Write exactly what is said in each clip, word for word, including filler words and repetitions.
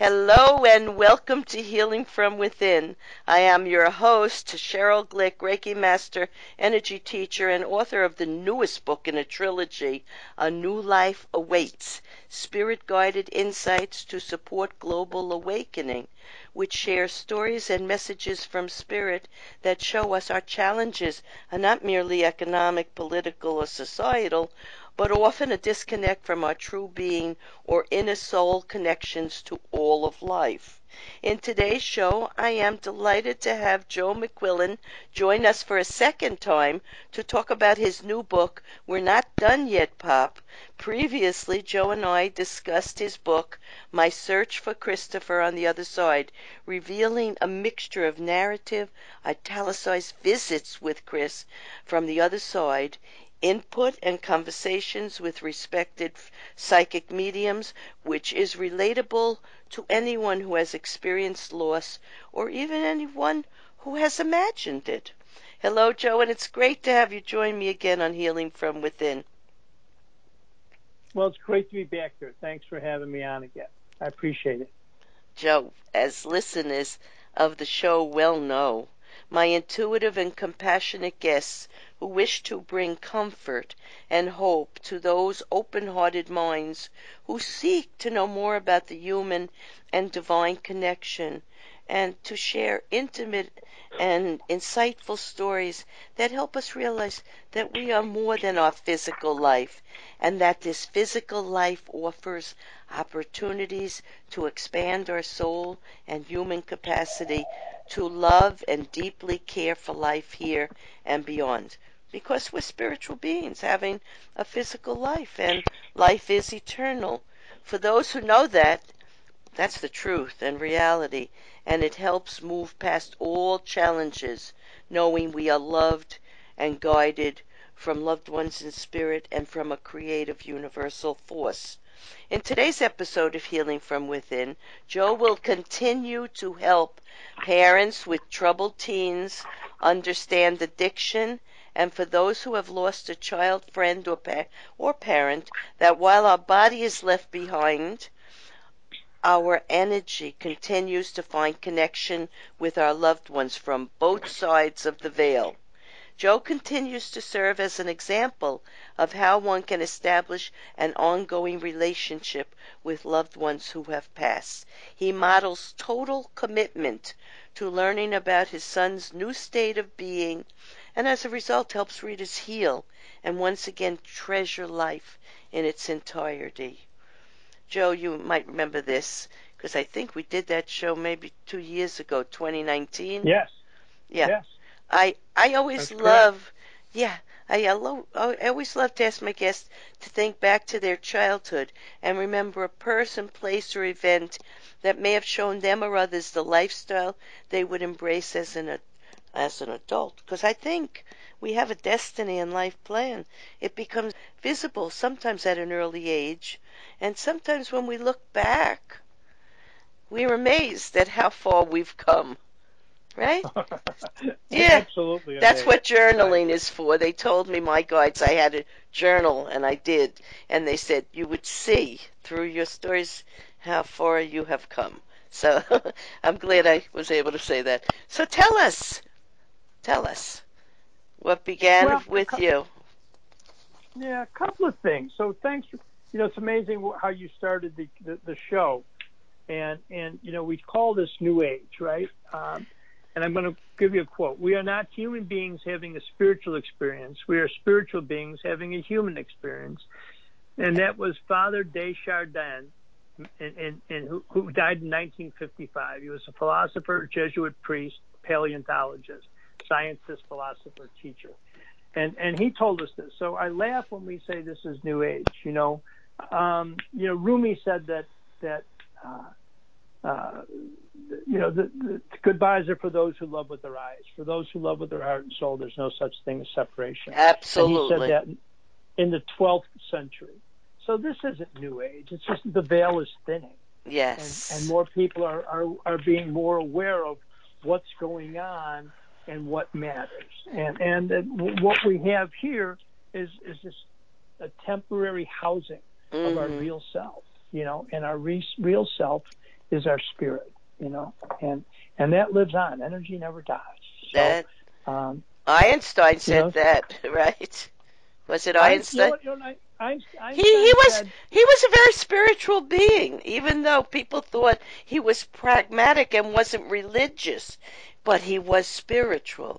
Hello and welcome to Healing from Within. I am your host, Cheryl Glick, Reiki Master, Energy Teacher, and author of the newest book in a trilogy, A New Life Awaits, Spirit-Guided Insights to Support Global Awakening, which shares stories and messages from Spirit that show us our challenges are not merely economic, political, or societal, but often a disconnect from our true being or inner soul connections to all of life. In today's show, I am delighted to have Joe McQuillan join us for a second time to talk about his new book, We're Not Done Yet, Pop. Previously, Joe and I discussed his book, My Search for Christopher on the Other Side, revealing a mixture of narrative, italicized visits with Chris from the other side, input and conversations with respected psychic mediums, which is relatable to anyone who has experienced loss or even anyone who has imagined it. Hello, Joe, and it's great to have you join me again on Healing from Within. Well, it's great to be back here. Thanks for having me on again. I appreciate it. Joe, as listeners of the show well know, my intuitive and compassionate guests who wish to bring comfort and hope to those open-hearted minds who seek to know more about the human and divine connection and to share intimate and insightful stories that help us realize that we are more than our physical life and that this physical life offers opportunities to expand our soul and human capacity to love and deeply care for life here and beyond. Because we're spiritual beings having a physical life, and life is eternal. For those who know that, that's the truth and reality, and it helps move past all challenges, knowing we are loved and guided from loved ones in spirit and from a creative universal force. In today's episode of Healing from Within, Joe will continue to help parents with troubled teens understand addiction, and for those who have lost a child, friend, or, pa- or parent, that while our body is left behind, our energy continues to find connection with our loved ones from both sides of the veil. Joe continues to serve as an example of how one can establish an ongoing relationship with loved ones who have passed. He models total commitment to learning about his son's new state of being, and as a result helps readers heal and once again treasure life in its entirety. Joe, you might remember this, because I think we did that show maybe two years ago, twenty nineteen. Yes. Yeah. Yes. I I always That's love, correct. yeah, I, allo- I always love to ask my guests to think back to their childhood and remember a person, place, or event that may have shown them or others the lifestyle they would embrace as an as an adult. Because I think we have a destiny and life plan. It becomes visible sometimes at an early age, and sometimes when we look back, we're amazed at how far we've come. Right? Yeah. Absolutely That's amazing. what journaling is for. They told me, my guides, I had to journal, and I did. And they said, you would see through your stories how far you have come. So I'm glad I was able to say that. So tell us, tell us, what began Well, a with cou- you? yeah, a couple of things. So thanks. For, you know, it's amazing wh- how you started the, the, the show. And, and, you know, we call this New Age, right? Um, and I'm going to give you a quote. We are not human beings having a spiritual experience. We are spiritual beings having a human experience. And that was Father Desjardins, and, and, and who, who died in nineteen fifty-five. He was a philosopher, Jesuit priest, paleontologist, scientist, philosopher, teacher. And, and he told us this. So I laugh when we say this is New Age, you know. Um, you know, Rumi said that, that uh, uh, you know, the, the goodbyes are for those who love with their eyes. For those who love with their heart and soul, there's no such thing as separation. Absolutely. And he said that in, in the twelfth century. So this isn't New Age. It's just the veil is thinning. Yes. And, and more people are, are, are being more aware of what's going on and what matters. And, and uh, what we have here is, is just a temporary housing mm-hmm. of our real self, you know, and our re- real self is our spirit, you know, and and that lives on. Energy never dies. So, That um, Einstein you said know, that, right? Was it I, you know Einstein? what, you know, He he Einstein was said, he was a very spiritual being, even though people thought he was pragmatic and wasn't religious, but he was spiritual.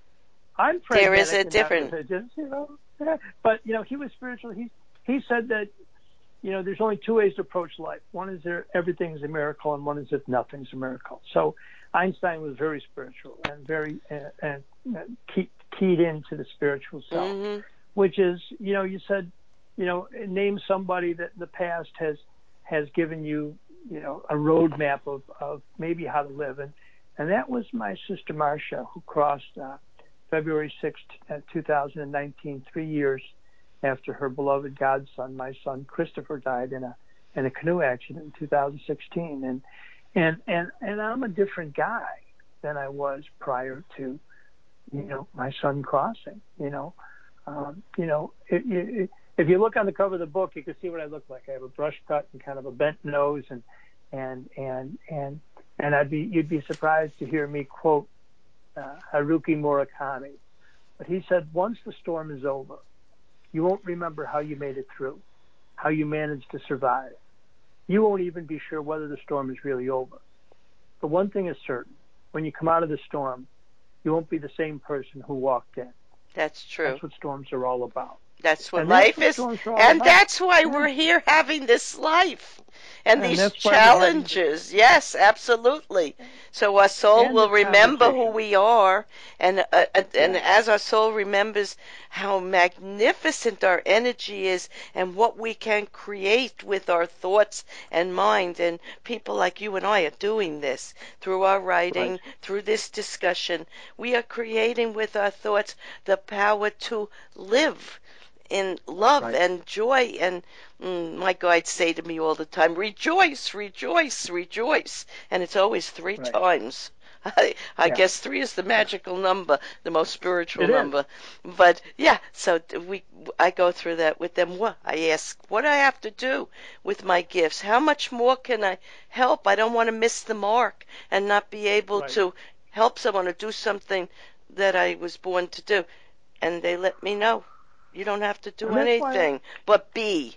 "I'm There is pragmatic a and not difference. religious," you know. Yeah. But you know, he was spiritual. He he said that, you know, there's only two ways to approach life. One is there everything's a miracle, and one is if nothing's a miracle. So Einstein was very spiritual and very uh, and uh, key, keyed into the spiritual self, Hmm. which is, you know, you said, you know, name somebody that in the past has has given you, you know, a roadmap of, of maybe how to live, and and that was my sister Marcia, who crossed uh, February sixth, two thousand nineteen, three years after her beloved godson, my son Christopher, died in a in a canoe accident in two thousand sixteen, and and and and I'm a different guy than I was prior to, you know, my son crossing. You know, um, you know, it, it, if you look on the cover of the book, you can see what I look like. I have a brush cut and kind of a bent nose, and and and and and I'd be you'd be surprised to hear me quote uh, Haruki Murakami, but he said, "Once the storm is over, you won't remember how you made it through, how you managed to survive. You won't even be sure whether the storm is really over. But one thing is certain, when you come out of the storm, you won't be the same person who walked in." That's true. That's what storms are all about. That's what And that's life what is, storms are all and about. that's why Yeah. we're here having this life and And these that's why we're having this, challenges. Yes, absolutely. So our soul and will this remember who conversation. we are, and uh, uh, and Yeah. as our soul remembers how magnificent our energy is and what we can create with our thoughts and mind, and people like you and I are doing this through our Right. writing, through this discussion. We are creating with our thoughts the power to live in love Right. and joy. And mm, my guides say to me all the time, rejoice, rejoice, rejoice. And it's always three Right. times. I, I Yeah. guess three is the Yeah. magical number, the most spiritual It is. number. But yeah, so we, I go through that with them. What I ask, what do I have to do with my gifts? How much more can I help? I don't want to miss the mark and not be able Right. to help someone or do something that I was born to do. And they let me know. You don't have to do And that's why anything, but be,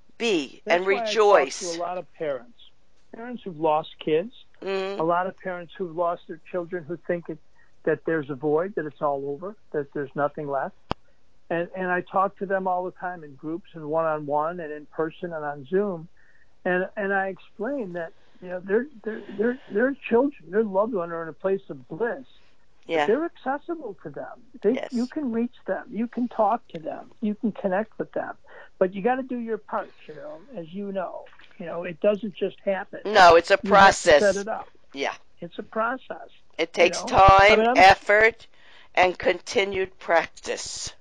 be, and that's why I talk to a rejoice. lot of parents, parents who've lost kids, a Mm, lot of parents who've lost their children, who think it, that there's a void, that it's all over, that there's nothing left. And and I talk to them all the time in groups and one on one and in person and on Zoom, and and I explain that, you know, their their their their children, their loved one, are in a place of bliss, but yeah, they're accessible to them. They you yes. can reach them, you can talk to them, you can connect with them, but you got to do your part, Cheryl, as you know. You know, it doesn't just happen. No, it's a You have to set process. it up. Yeah. It's a process. It You takes know, I time, mean, I'm effort, and continued practice.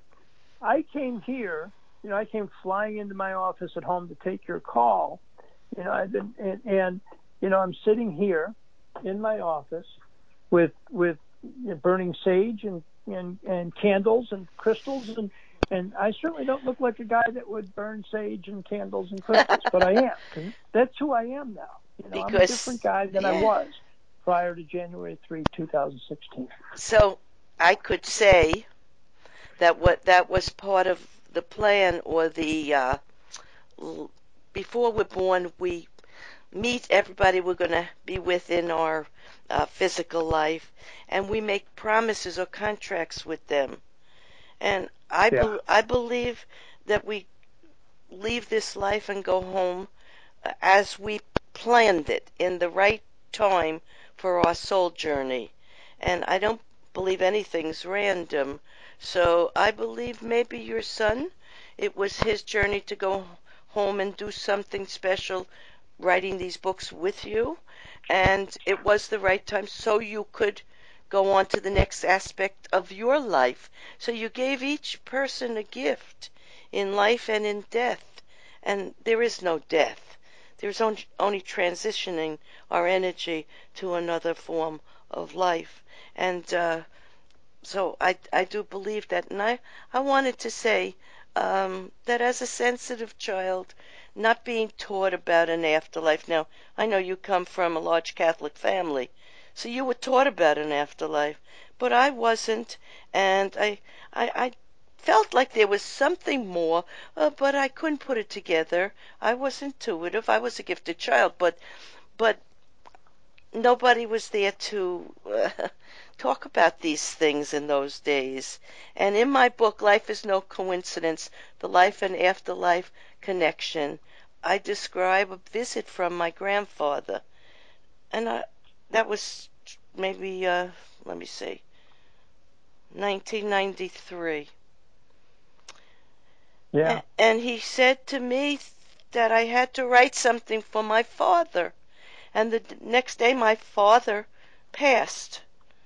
I came here, you know, I came flying into my office at home to take your call. You know, I've been, and, and you know, I'm sitting here in my office with with you know, burning sage and, and and candles and crystals, and and I certainly don't look like a guy that would burn sage and candles and crystals, but I am, because that's who I am now. You know, I'm a different Because, guy than I yeah. was prior to January third, two thousand sixteen. So I could say that what that was part of the plan, or the uh, before we're born, we meet everybody we're going to be with in our uh, physical life, and we make promises or contracts with them. And I, Yeah. be- I believe that we leave this life and go home uh, as we planned it in the right time for our soul journey. And I don't believe anything's random. So I believe maybe your son, it was his journey to go home and do something special, writing these books with you. And it was the right time so you could go on to the next aspect of your life. So you gave each person a gift in life and in death. And there is no death. There's only, only transitioning our energy to another form of life. And uh, so I, I do believe that. And I, I wanted to say um, that as a sensitive child, not being taught about an afterlife. Now, I know you come from a large Catholic family, so you were taught about an afterlife, but I wasn't, and I, I, I felt like there was something more, uh, but I couldn't put it together. I was intuitive. I was a gifted child, but, but nobody was there to uh, talk about these things in those days. And in my book, Life is No Coincidence, The Life and Afterlife Connection, I describe a visit from my grandfather. And I, that was maybe, uh, let me see, nineteen ninety-three. Yeah. And he said to me that I had to write something for my father. And the next day my father passed.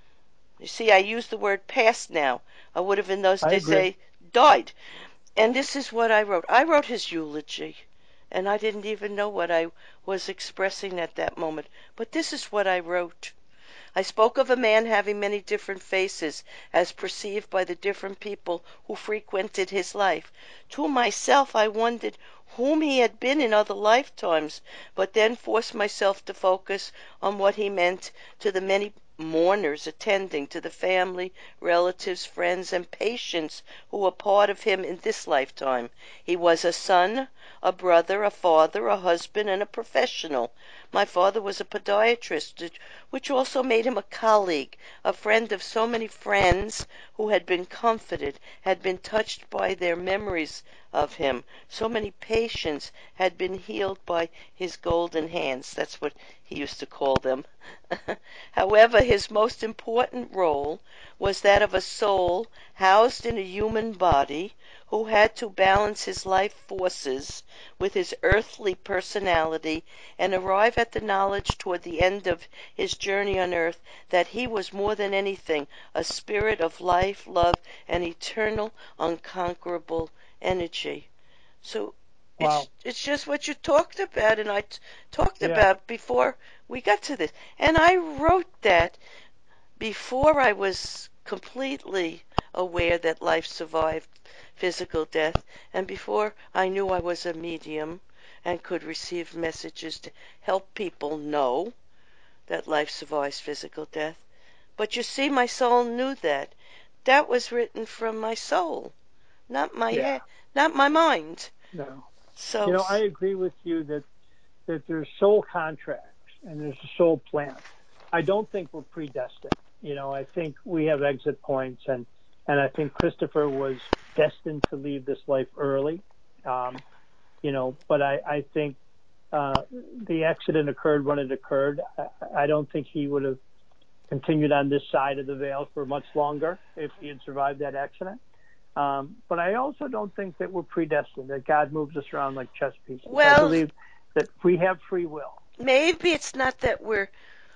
You see, I use the word passed now. I would have in those I days agree. say died. And this is what I wrote. I wrote his eulogy. And I didn't even know what I was expressing at that moment. But this is what I wrote. I spoke of a man having many different faces, as perceived by the different people who frequented his life. To myself I wondered whom he had been in other lifetimes, but then forced myself to focus on what he meant to the many mourners attending, to the family, relatives, friends, and patients who were part of him in this lifetime. He was a son, a brother, a father, a husband, and a professional. My father was a podiatrist, which also made him a colleague, a friend of so many friends who had been comforted, had been touched by their memories of him. So many patients had been healed by his golden hands. That's what he used to call them. However, his most important role was that of a soul housed in a human body who had to balance his life forces with his earthly personality and arrive at the knowledge toward the end of his journey on earth that he was more than anything a spirit of life, love, and eternal, unconquerable energy. So Wow. it's it's just what you talked about, and I t- talked Yeah. about before we got to this. And I wrote that before I was completely aware that life survived physical death, and before I knew I was a medium and could receive messages to help people know that life survives physical death. But you see, my soul knew that. That was written from my soul, not my Yeah. head, not my mind. No. You So, know, I agree with you that that there's soul contracts and there's a soul plan. I don't think we're predestined. You know, I think we have exit points, and and I think Christopher was destined to leave this life early. Um, you know, but I I think uh, the accident occurred when it occurred. I, I don't think he would have continued on this side of the veil for much longer if he had survived that accident. Um, but I also don't think that we're predestined, that God moves us around like chess pieces. I well, believe that we have free will. maybe it's not that we're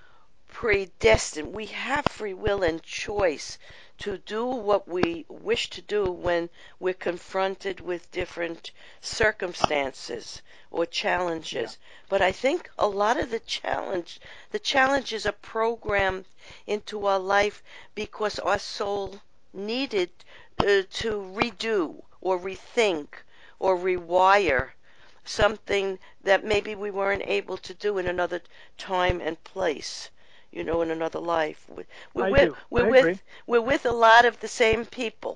predestined. We have free will and choice to do what we wish to do when we're confronted with different circumstances or Yeah, challenges. But I think a lot of the challenge the challenges are programmed into our life because our soul needed uh, to redo or rethink or rewire something that maybe we weren't able to do in another time and place, you know, in another life. We're I with, do. we're I agree. with, we're with a lot of the same people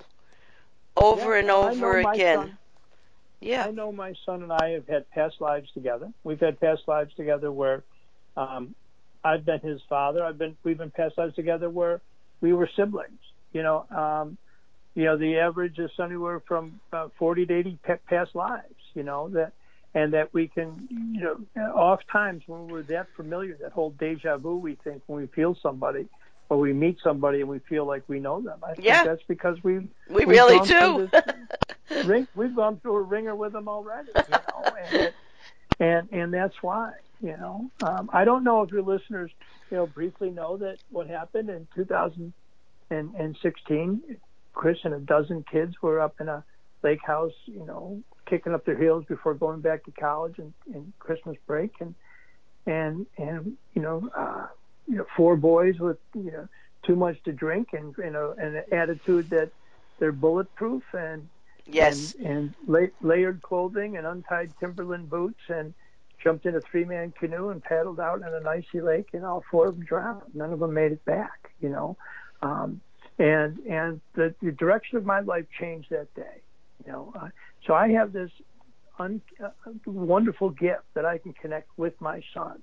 Yeah, over and well, I know over my again. son. Yeah. I know my son and I have had past lives together. We've had past lives together where um, I've been his father. I've been. We've been past lives together where we were siblings. You know, um, you know, the average is anywhere from uh, forty to eighty past lives. You know that, and that we can, you know, oft times when we're that familiar, that whole deja vu we think when we feel somebody, or we meet somebody and we feel like we know them. I think Yeah. that's because we've We we've really gone through do. this ring. We've gone through a ringer with them already. You know, and it, and and that's why. You know, um, I don't know if your listeners, you know, briefly know that what happened in two thousand sixteen. Chris and a dozen kids were up in a lake house, you know, kicking up their heels before going back to college and, and Christmas break, and and and you know, uh, you know, four boys with you know too much to drink and you know an attitude that they're bulletproof, and Yes. and and la- layered clothing and untied Timberland boots, and jumped in a three-man canoe and paddled out in an icy lake, and all four of them drowned. None of them made it back, you know. Um, and and the, the direction of my life changed that day, you know. Uh, so I have this un, uh, wonderful gift that I can connect with my son.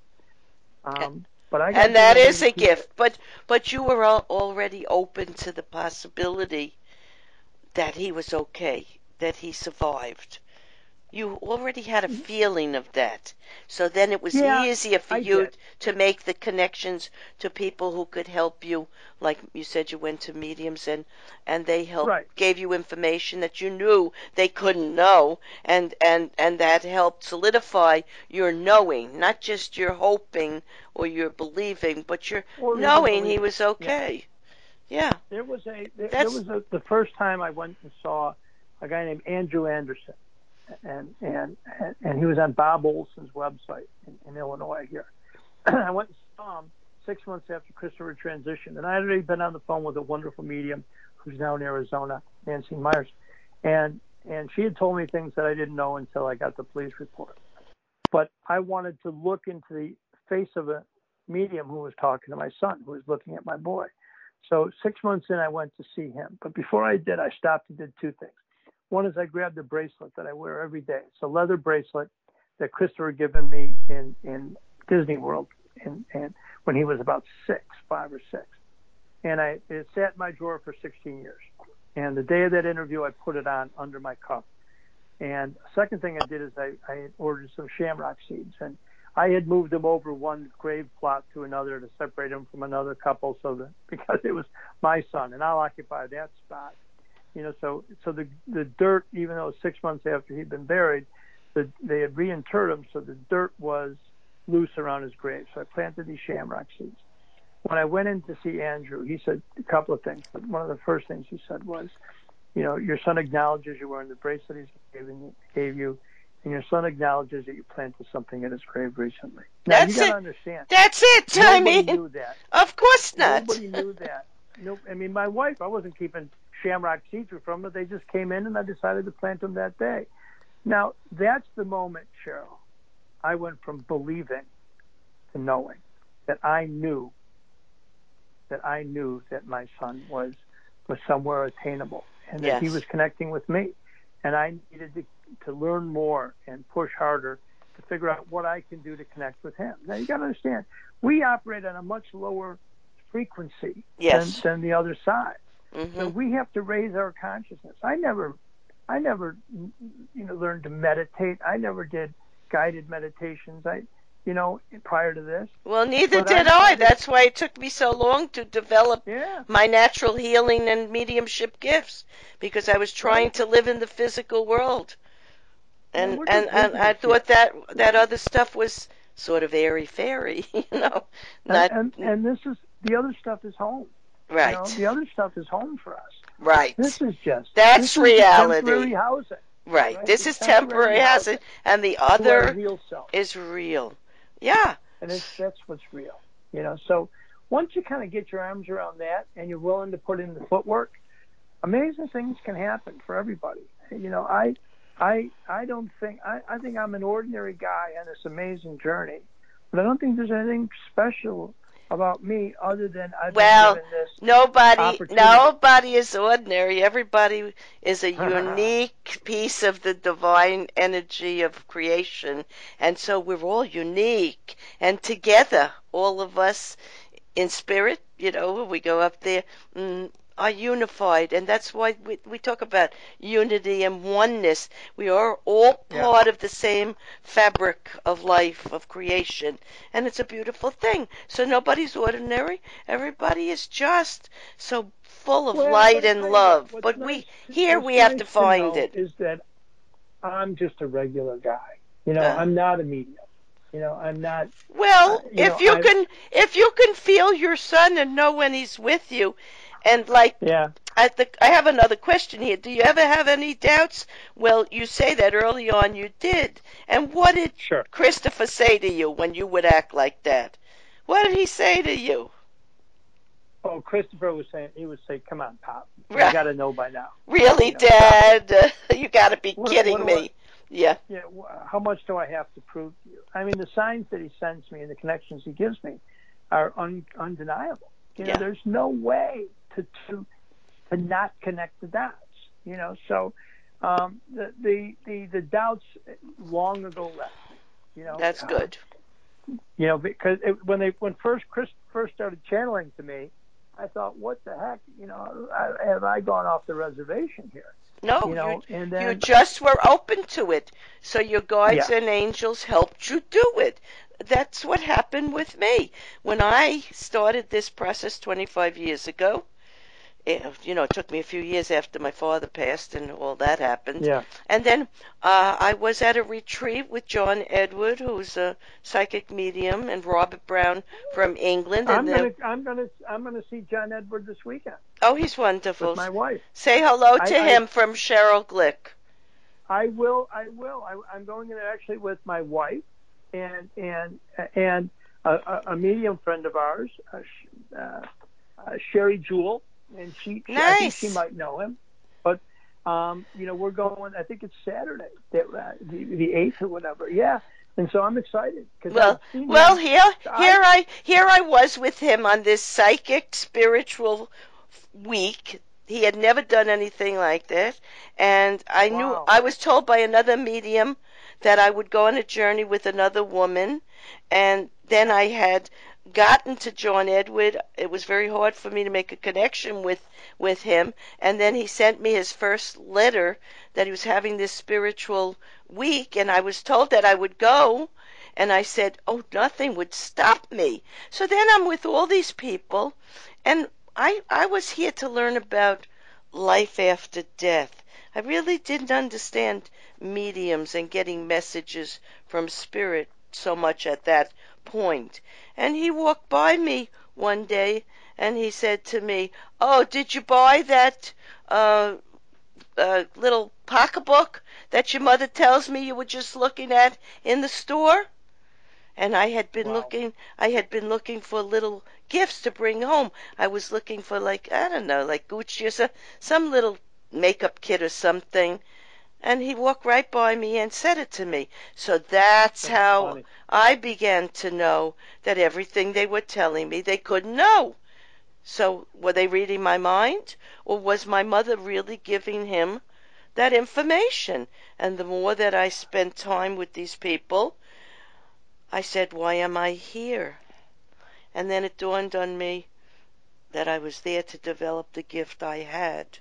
Um, but I got And to that remember is to a keep it. gift. But but you were al- already open to the possibility that he was okay, that he survived. You already had a feeling of that. So then it was Yeah, easier for I you did. to make the connections to people who could help you. Like you said, you went to mediums and, and they Right. helped, gave you information that you knew they couldn't know. And, and, and that helped solidify your knowing, not just your hoping or your believing, but your Or even knowing he believing. was Yeah. okay. Yeah. There was a there, there That's, was a the first time I went and saw a guy named Andrew Anderson, and and and he was on Bob Olson's website in, in Illinois here. I went and saw him six months after Christopher transitioned, and I had already been on the phone with a wonderful medium who's now in Arizona, Nancy Myers, and and she had told me things that I didn't know until I got the police report. But I wanted to look into the face of a medium who was talking to my son, who was looking at my boy. So six months in, I went to see him. But before I did, I stopped and did two things. One is I grabbed a bracelet that I wear every day. It's a leather bracelet that Christopher had given me in, in Disney World and, and when he was about six, five or six. And I it sat in my drawer for sixteen years. And the day of that interview, I put it on under my cuff. And second thing I did is I, I ordered some shamrock seeds. And I had moved them over one grave plot to another to separate him from another couple, so that because it was my son, and I'll occupy that spot. You know, so so the the dirt, even though it was six months after he'd been buried, the, they had reinterred him, so the dirt was loose around his grave. So I planted these shamrock seeds. When I went in to see Andrew, he said a couple of things. But one of the first things he said was, you know, your son acknowledges you're wearing the bracelet he gave you, gave you, and your son acknowledges that you planted something in his grave recently. Now, you that's got to it. understand, That's it. I nobody mean, knew that. of course not. Nobody knew that. No, I mean, my wife, I wasn't keeping shamrock seeds from her. They just came in, and I decided to plant them that day. Now, that's the moment, Cheryl, I went from believing to knowing that I knew that I knew that my son was was somewhere attainable, and that Yes. he was connecting with me. And I needed to, to learn more and push harder to figure out what I can do to connect with him. Now, you got to understand, we operate on a much lower frequency Yes. than, than the other side. Mm-hmm. So we have to raise our consciousness. I never, I never, you know, learned to meditate. I never did guided meditations. I, you know, prior to this. Well, neither But did I, I. That's why it took me so long to develop yeah, my natural healing and mediumship gifts, because I was trying right. to live in the physical world. Yeah, And we're and, just and I visitors thought here. that that other stuff was sort of airy fairy, you know. And, Not and and this is the other stuff is home. right. You know, the other stuff is home for us. Right. This is just That's this is reality. temporary housing. Right. Right? This It's is temporary housing, and the to our other real self. is real. Yeah. And it's, that's what's real. You know, so once you kind of get your arms around that and you're willing to put in the footwork, amazing things can happen for everybody. You know, I I I don't think I, I think I'm an ordinary guy on this amazing journey, but I don't think there's anything special about me other than I've Well, been given this nobody, opportunity. nobody is ordinary. Everybody is a unique piece of the divine energy of creation, and so we're all unique. And together, all of us in spirit, you know, when we go up there, mm, are unified, and that's why we, we talk about unity and oneness. We are all part Yeah. of the same fabric of life, of creation, and it's a beautiful thing. So nobody's ordinary. Everybody is just so full of Well, light but I and tell you love. what, what's But nice we to, here what's we have nice to find know it. is that I'm just a regular guy. You know, Uh, I'm not a medium. You know, I'm not. Uh, well, you know, if you I. can, if you can feel your son and know when he's with you, and like Yeah. I, th- I have another question here. Do you ever have any doubts? Well, you say that early on you did. And what did Sure. Christopher say to you when you would act like that? What did he say to you? Oh, Christopher was saying, he would say, "Come on, Pop, you Right. got to know by now." Really, You know, Dad? Uh, you got to be what, kidding what do I, me. Yeah. yeah, how much do I have to prove to you? I mean, the signs that he sends me and the connections he gives me are un, undeniable. You know, Yeah. there's no way to, to to not connect the dots. You know, so um, the, the the the doubts long ago left me. You know, That's uh, good. You know, because it, when they when first Chris first started channeling to me, I thought, what the heck? You know, I, have I gone off the reservation here? No, You you know, and you then just were open to it. So your guides yeah, and angels helped you do it. That's what happened with me. When I started this process twenty-five years ago, it, you know, it took me a few years after my father passed and all that happened. yeah. And then uh, I was at a retreat with John Edward, who's a psychic medium, and Robert Brown from England. And I'm they, gonna I'm gonna I'm gonna see John Edward this weekend oh, he's wonderful. with my wife. Say hello I to I, him from Cheryl Glick. I will I will I, I'm going in actually with my wife and and and a, a medium friend of ours, uh, uh, uh, Sherry Jewell, and she, she I think she Nice. might know him, but um, you know we're going. I think it's Saturday, the the, the eighth or whatever. Yeah, and so I'm excited because I've Well, seen well, him. here, I, here I, here I was with him on this psychic spiritual week. He had never done anything like that, and I knew wow. I was told by another medium that I would go on a journey with another woman, and then I had gotten to John Edward. It was very hard for me to make a connection with with him, and then he sent me his first letter that he was having this spiritual week, and I was told that I would go, and I said, oh, nothing would stop me. So then I'm with all these people, and I I was here to learn about life after death. I really didn't understand mediums and getting messages from spirit so much at that point. And he walked by me one day and he said to me, "Oh, did you buy that uh, uh, little pocketbook that your mother tells me you were just looking at in the store?" And I had been Wow. looking I had been looking for little gifts to bring home. I was looking for, like, I don't know, like Gucci or some, some little makeup kit or something. And he walked right by me and said it to me. So that's That's how funny. I began to know that everything they were telling me they couldn't know. So were they reading my mind? Or was my mother really giving him that information? And the more that I spent time with these people, I said, why am I here? And then it dawned on me that I was there to develop the gift I had.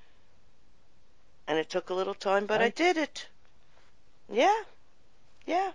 And it took a little time, but I Nice. did it. Yeah, yeah.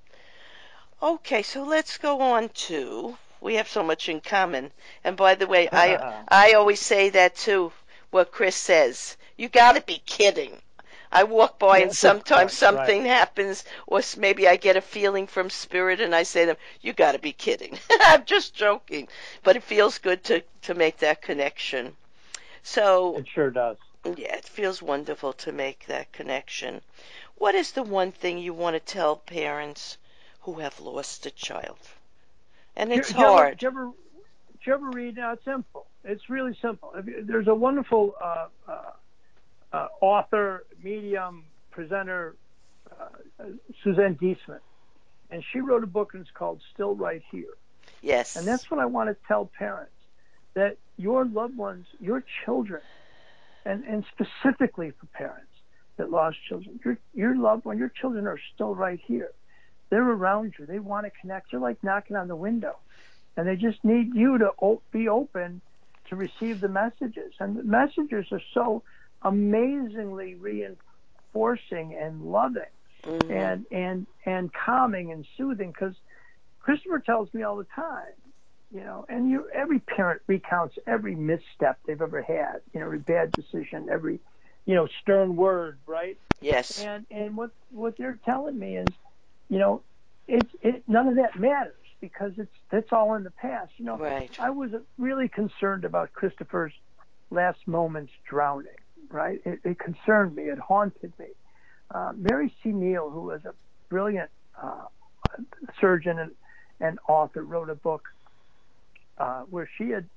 Okay, so let's go on to, we have so much in common. And by the way, I I always say that too, what Chris says. You gotta be kidding. I walk by and Yes, that's sometimes right. Right. something happens, or maybe I get a feeling from spirit and I say to them, you gotta be kidding. I'm just joking. But it feels good to, to make that connection. So, It sure does. yeah, it feels wonderful to make that connection. What is the one thing you want to tell parents who have lost a child? And Do, it's do you ever, do hard. you ever, do you ever read? Now it's simple. It's really simple. There's a wonderful uh, uh, uh, author, medium, presenter, uh, Suzanne Diesman, and she wrote a book and it's called Still Right Here. And Yes. that's what I want to tell parents, that your loved ones, your children, and, and specifically for parents that lost children, your, your loved one, your children are still right here. They're around you. They want to connect. They're like knocking on the window. And they just need you to op- be open to receive the messages. And the messages are so amazingly reinforcing and loving Mm-hmm. and, and, and calming and soothing, because Christopher tells me all the time, you know, and you, every parent recounts every misstep they've ever had, you know, every bad decision, every, you know, stern word, right? Yes. And and what what they're telling me is, you know, it's it none of that matters because it's that's all in the past. You know, Right. I was really concerned about Christopher's last moments drowning, right? It, it concerned me. It haunted me. Uh, Mary C. Neal, who was a brilliant uh, surgeon and, and author, wrote a book uh, where she had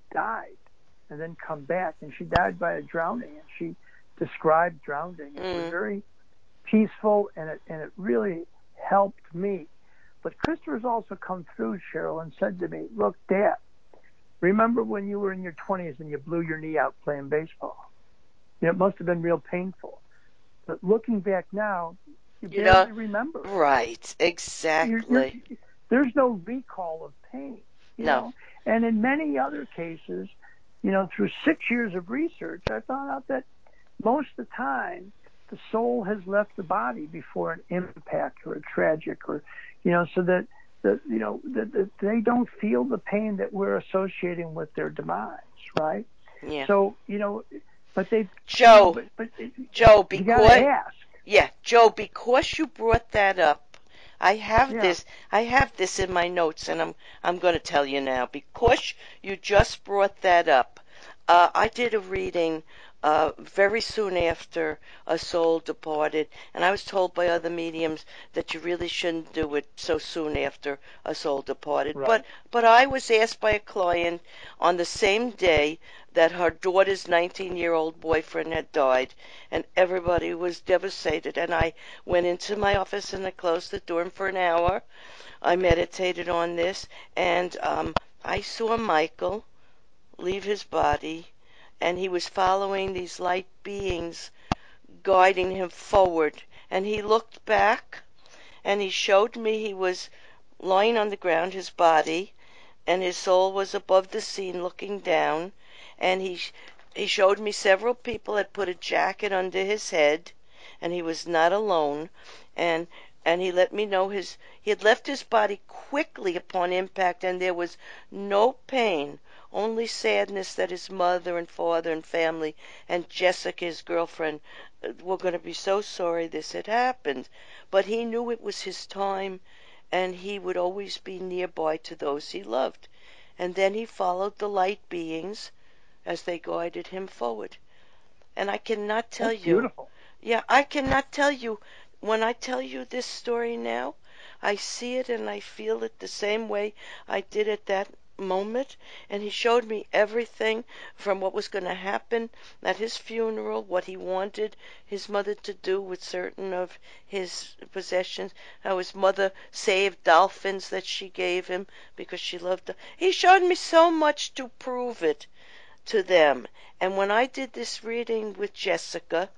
died and then come back. And she died by a drowning, and she described drowning. It was Mm. very peaceful, and it and it really helped me. But Christopher's also come through, Cheryl, and said to me, "Look, Dad, remember when you were in your twenties and you blew your knee out playing baseball? You know, it must have been real painful. But looking back now, you, You barely know, remember. right, exactly. You're, you're, there's no recall of pain, you No. know. And in many other cases, you know, through six years of research, I found out that most of the time the soul has left the body before an impact or a tragic, or, you know, so that, that you know, that, that they don't feel the pain that we're associating with their demise, right? Yeah. So, you know, but they, Joe, you know, but, but it, Joe, you because gotta ask. yeah, Joe, because you brought that up, I have Yeah. this. I have this in my notes, and I'm I'm going to tell you now because you just brought that up. Uh, I did a reading uh, very soon after a soul departed, and I was told by other mediums that you really shouldn't do it so soon after a soul departed. Right. But but I was asked by a client on the same day that her daughter's nineteen-year-old boyfriend had died, and everybody was devastated. And I went into my office and I closed the door, and for an hour I meditated on this, and um, I saw Michael leave his body, and he was following these light beings guiding him forward. And he looked back, and he showed me he was lying on the ground, his body, and his soul was above the scene looking down. And he he showed me several people had put a jacket under his head, and he was not alone. And and he let me know his he had left his body quickly upon impact, and there was no pain, only sadness that his mother and father and family and Jessica, his girlfriend, were going to be so sorry this had happened. But he knew it was his time, and he would always be nearby to those he loved. And then he followed the light beings as they guided him forward. And I cannot tell That's you, beautiful. yeah, I cannot tell you, when I tell you this story now, I see it and I feel it the same way I did at that moment. And he showed me everything from what was going to happen at his funeral, what he wanted his mother to do with certain of his possessions, how his mother saved dolphins that she gave him because she loved them. He showed me so much to prove it to them. And when I did this reading with Jessica,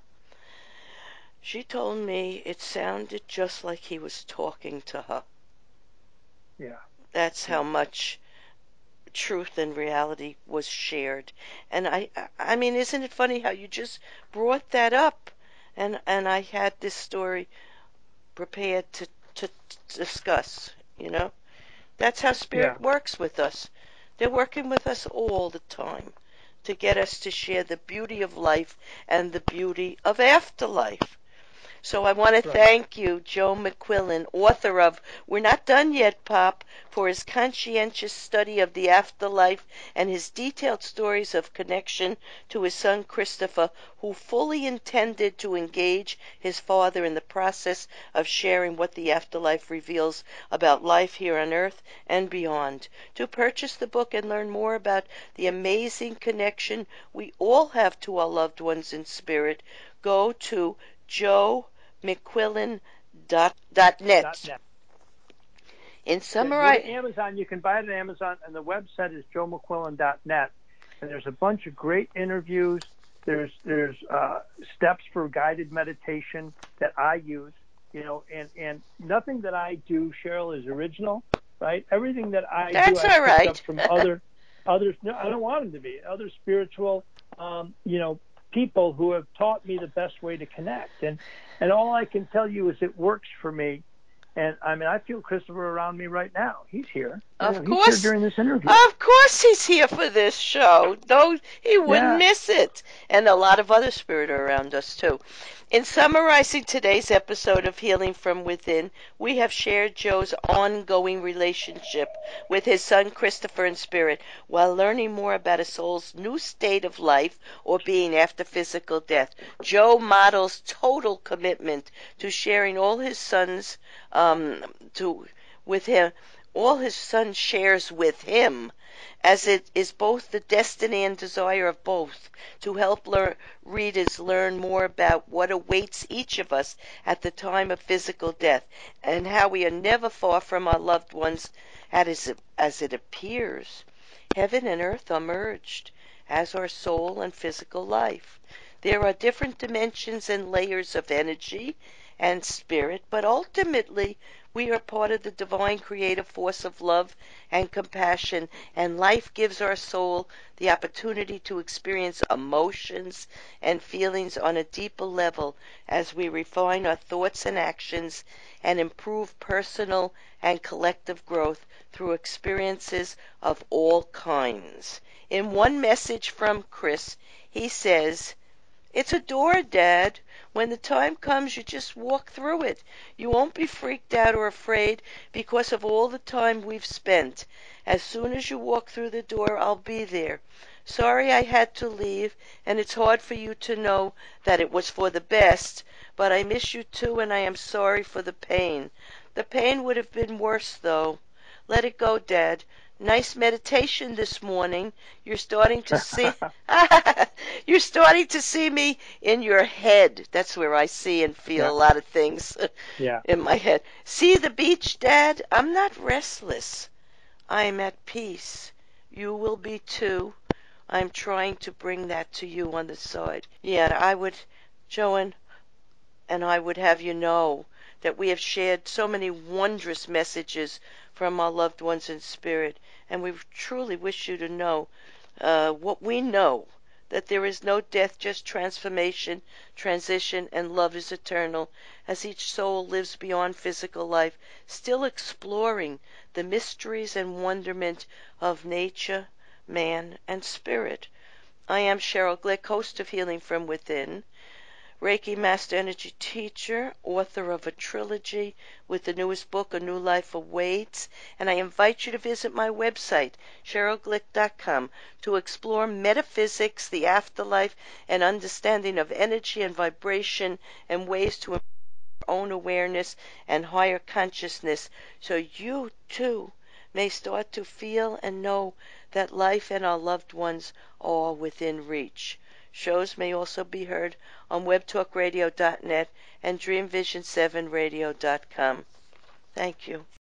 she told me it sounded just like he was talking to her. Yeah. That's how much truth and reality was shared. And I I mean, isn't it funny how you just brought that up, and and I had this story prepared to to, to discuss, you know? That's how Yeah. spirit works with us. They're working with us all the time to get us to share the beauty of life and the beauty of afterlife. So I want to Right. thank you, Joe McQuillan, author of We're Not Done Yet, Pop, for his conscientious study of the afterlife and his detailed stories of connection to his son Christopher, who fully intended to engage his father in the process of sharing what the afterlife reveals about life here on earth and beyond. To purchase the book and learn more about the amazing connection we all have to our loved ones in spirit, go to joe mcquillan dot net. Dot net. In Yeah, go summary, to Amazon. You can buy it at Amazon, and the website is joe mcquillan dot net. And there's a bunch of great interviews. There's there's uh, steps for guided meditation that I use. You know, and and nothing that I do, Cheryl, is original, right? Everything that I do, that's I all picked up right. from other others. No, I don't want them to be other spiritual, um, you know, people who have taught me the best way to connect. And and all I can tell you is it works for me. And I mean, I feel Christopher around me right now. He's here. You Of know, he's here course, during this interview. of course he's here for this show. No, he wouldn't Yeah. miss it. And a lot of other spirit are around us, too. In summarizing today's episode of Healing from Within, we have shared Joe's ongoing relationship with his son Christopher in spirit, while learning more about a soul's new state of life or being after physical death. Joe models total commitment to sharing all his sons um, to with him all his son shares with him as it is both the destiny and desire of both to help lear- readers learn more about what awaits each of us at the time of physical death, and how we are never far from our loved ones as it, as it appears. Heaven and earth are merged, as are soul and physical life. There are different dimensions and layers of energy and spirit, but ultimately we are part of the divine creative force of love and compassion, and life gives our soul the opportunity to experience emotions and feelings on a deeper level as we refine our thoughts and actions and improve personal and collective growth through experiences of all kinds. In one message from Chris, he says, "It's a door, Dad. When the time comes, you just walk through it. You won't be freaked out or afraid because of all the time we've spent. As soon as you walk through the door, I'll be there. Sorry I had to leave, and it's hard for you to know that it was for the best, but I miss you too, and I am sorry for the pain. The pain would have been worse, though. Let it go, Dad. Nice meditation this morning. You're starting to see you're starting to see me in your head." That's where I see and feel Yeah. a lot of things Yeah. in my head. "See the beach, Dad? I'm not restless. I am at peace. You will be too. I'm trying to bring that to you on the side." Yeah, I would, Joan, and I would have you know that we have shared so many wondrous messages from our loved ones in spirit, and we truly wish you to know uh, what we know, that there is no death, just transformation, transition, and love is eternal, as each soul lives beyond physical life, still exploring the mysteries and wonderment of nature, man, and spirit. I am Cheryl Glick, host of Healing from Within, Reiki Master Energy Teacher, author of a trilogy with the newest book, A New Life Awaits, and I invite you to visit my website, cheryl glick dot com, to explore metaphysics, the afterlife, and understanding of energy and vibration, and ways to improve your own awareness and higher consciousness, so you, too, may start to feel and know that life and our loved ones are within reach. Shows may also be heard on web talk radio dot net and dream vision seven radio dot com. Thank you.